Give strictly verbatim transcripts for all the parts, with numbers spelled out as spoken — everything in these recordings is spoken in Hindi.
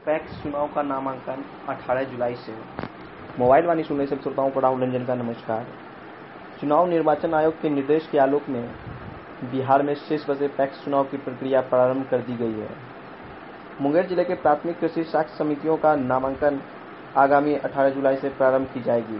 पैक्स चुनाव का नामांकन अठारह जुलाई से। मोबाइल वाणी सुनने से श्रोताओं को राहुल रंजन का नमस्कार। चुनाव निर्वाचन आयोग के निर्देश के आलोक में बिहार में शेष बचे पैक्स चुनाव की प्रक्रिया प्रारंभ कर दी गई है। मुंगेर जिले के प्राथमिक कृषि साख समितियों का नामांकन आगामी अठारह जुलाई से प्रारंभ की जाएगी।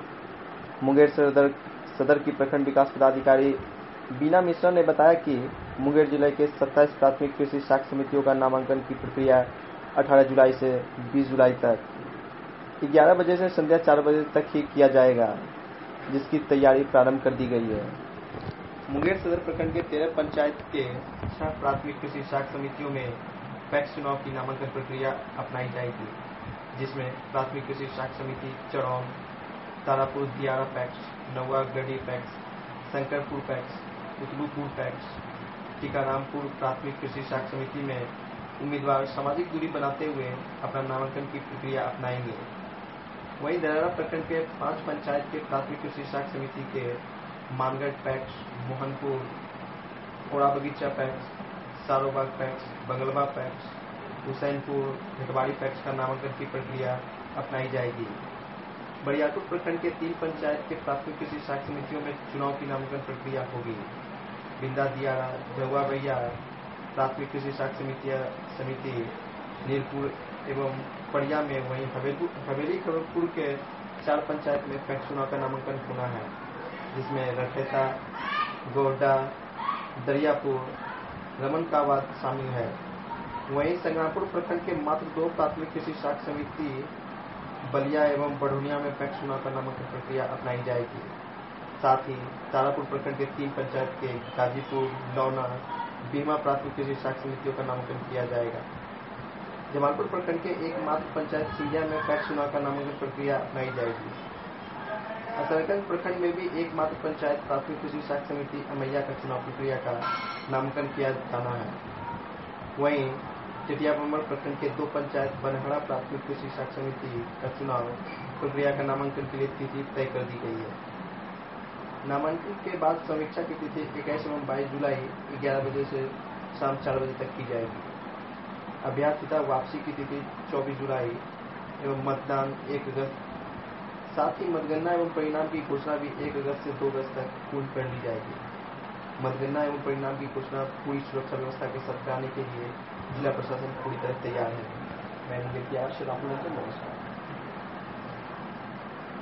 मुंगेर सदर सदर की प्रखंड विकास पदाधिकारी बीना मिश्रा ने बताया कि मुंगेर जिले के सत्ताईस प्राथमिक कृषि साख समितियों का नामांकन की प्रक्रिया अठारह जुलाई से बीस जुलाई तक ग्यारह बजे से संध्या चार बजे तक ही किया जाएगा, जिसकी तैयारी प्रारंभ कर दी गई है। मुंगेर सदर प्रखंड के तेरह पंचायत के छह प्राथमिक कृषि साख समितियों में पैक्स चुनाव की नामांकन प्रक्रिया अपनाई जाएगी, जिसमें प्राथमिक कृषि साख समिति Charaun, Tarapur Diyara PACS, Nauwa Garhi PACS, Shankarpur PACS, Utlupur PACS, Tikarampur प्राथमिक कृषि साख समिति में उम्मीदवार सामाजिक दूरी बनाते हुए अपना नामांकन की प्रक्रिया अपनाएंगे। वहीं दरारा प्रखंड के पांच पंचायत के प्राथमिक कृषि साख समिति के Mangarh PACS, Mohanpur, Oda Bagicha PACS, Sarobag PACS, Bangalwa PACS, Hussainpur, Bhetwari PACS का नामांकन की प्रक्रिया अपनाई जाएगी। बरियारपुर प्रखंड के तीन पंचायत के प्राथमिक कृषि साख समितियों में चुनाव की नामांकन प्रक्रिया होगी। बिंदा दियारा, जहुआ भैया प्राथमिक कृषि साख समिति समिति नीरपुर एवं पड़िया में, वहीं हवेली खबरपुर के चार पंचायत में पैक्स चुनाव का नामांकन होना है, जिसमें रखेता, गोड्डा, दरियापुर, रमनकाबाद शामिल है। वहीं संग्रामपुर प्रखंड के मात्र दो प्राथमिक कृषि साख समिति बलिया एवं बढ़ोनिया में पैक्स चुनाव का नामांकन प्रक्रिया अपनाई जाएगी। साथ ही तारापुर प्रखंड के तीन पंचायत के गाजीपुर, लौना, बीमा प्राथमिक कृषि साख समितियों का नामांकन किया जाएगा। जमालपुर प्रखंड के एकमात्र पंचायत सिंधिया में पैक्स चुनाव का नामांकन प्रक्रिया अपनाई जाएगी। असरगंज प्रखंड में भी एकमात्र पंचायत प्राथमिक कृषि साख समिति अमैया का चुनाव प्रक्रिया का नामांकन किया जाना है। वहीं टिटियाबंबर प्रखंड के दो पंचायत बनहड़ा प्राथमिक कृषि साख समिति का चुनाव प्रक्रिया का नामांकन के लिए तिथि तय कर दी गई है। नामांकन के बाद समीक्षा की तिथि इक्कीस एवं बाईस जुलाई ग्यारह बजे से शाम चार बजे तक की जाएगी। अभ्यर्थिता वापसी की तिथि चौबीस जुलाई एवं मतदान एक अगस्त। साथ ही मतगणना एवं परिणाम की घोषणा भी एक अगस्त से दो अगस्त तक पूर्ण कर ली जाएगी। मतगणना एवं परिणाम की घोषणा पूरी सुरक्षा व्यवस्था के साथ कराने के लिए जिला प्रशासन पूरी तरह तैयार है। मैं मुंगेर से राहुल रंजन, नमस्कार।